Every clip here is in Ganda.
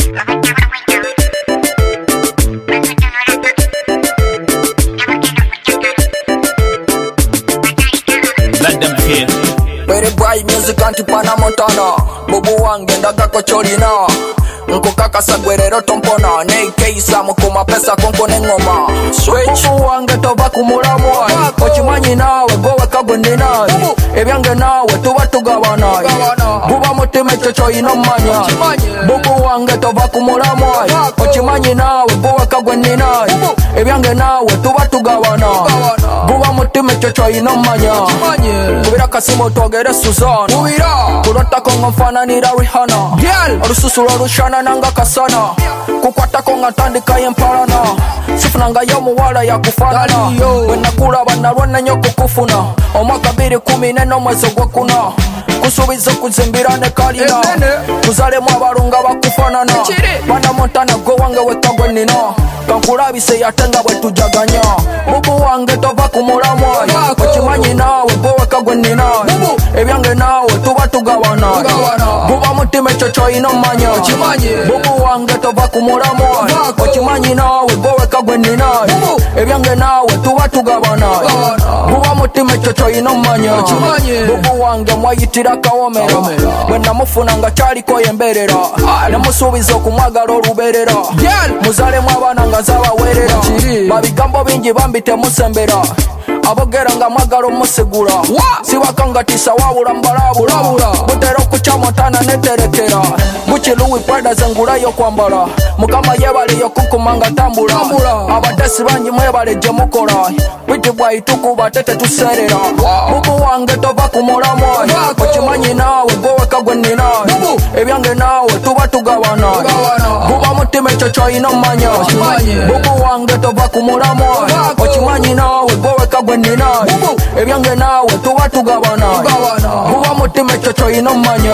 Let them hear. Very bright music antipana Montana. Bubu wange ndagako cholina. Nkukaka sagwerero tompona. Neikeisa mukuma pesa konko nengoma. Switch bubu wange tova kumulamwa. Ochimanyi nawe gowe kagwendi nawe. Ebyange nawe tuba tugawana. Buba mutima chocho inomanya. Bubu wange tova kumulamwa. Ochimanyi nawe gowe kagwendi nawe. Ebyange nawe tuba tugawana. Buba mutima chocho inomanya. Kubira kasimo togere Suzana. Kulota konga mfananira Rihanna. Olususu lolushana nanga kasana. Kukwata konga tandika yempalana. Sifunanga yo muwala ya kufanana. Wenakula banalwana nyoko kufuna. Omwaka 2014 mwezi gwakuna. Kusubiza kuzimbira ne kalina. Kuzale mwabarunga bakufanana. Bana Montana go wange wekagwe nina. Kankulabise yatenga bwetujaganya. Bubu wange tova kumulamwa. Ochimanyi nawe go wekagwe nina. Ebyange nawe tuba tugawana. Buba mutima chocho inomanya. Bubu wange tova kumulamwa. Ochimanyi nawe go wekagwe nina. Ebyange nawe tuba tugawana. Buba mutima chocho inomanya. Bubu wange mwayitira kawomera. Bwena mufuna nga chaliko yemberera. Nemusubiza okumwagala oluberera. Muzale mwabana nga zabawerera. Babigambo bingi bambite musembera. Abogera nga mwagalo musigula. Siwakanga tisa wabula mbalabula. Butera okucha Montana neterekera. Gucci Louis Prada zengulayo kwambala. Mukama yebale yokukumanga tambula. Abatesi bangi mwebale je mukola. Witi bwai tukuba tete tuserera. Bubu wange tova kumulamwa. Ochimanyi nawe gowe kagwendi nawe. Ebyange nawe tuba tugawana. Buba mutima chocho inomanya. Bubu wange tova kumulamwa. Ochimanyi nawe gowe kagwendi nawe. Ebyange nawe tuba tugawana. Buba mutima chocho inomanya.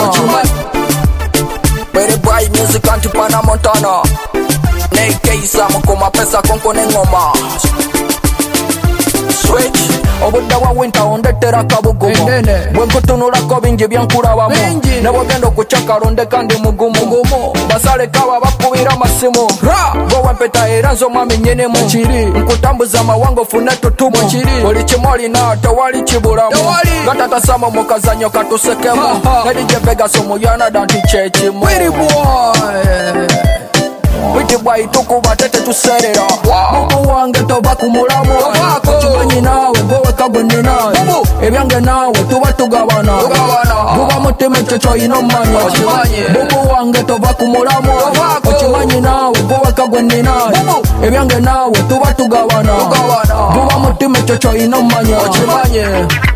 Very bright music antipana Montana. Neikeisa mukuma pesa konko nengoma. Switch obudda wa winter ondetera kabugumo. Bwenkutunulako bingi byankulabamu. Nebwogenda okucaka londe kandi mugumu. Basale kaba bakubira masimu. Gowe mpeta era nzo mwami nyenemu. Nkutambuza amawanga ofune tutumu. Buli kimoli na tewali kibulamu. Gatata samo mukazanyo katusekemu. Nedije Vegas omuyana danti kyekimu. Witi bwai tukuba tete tuserera. Bubu wange tova kumulamwa. Ochimanyi nawe gowe kagwendi nawe. Ebyange nawe tuba tugawana. Buba mutima chocho inomanya. Bubu wange tova kumulamwa. Ochimanyi nawe gowe kagwendi nawe. Ebyange nawe tuba tugawana. Buba mutima chocho inomanya.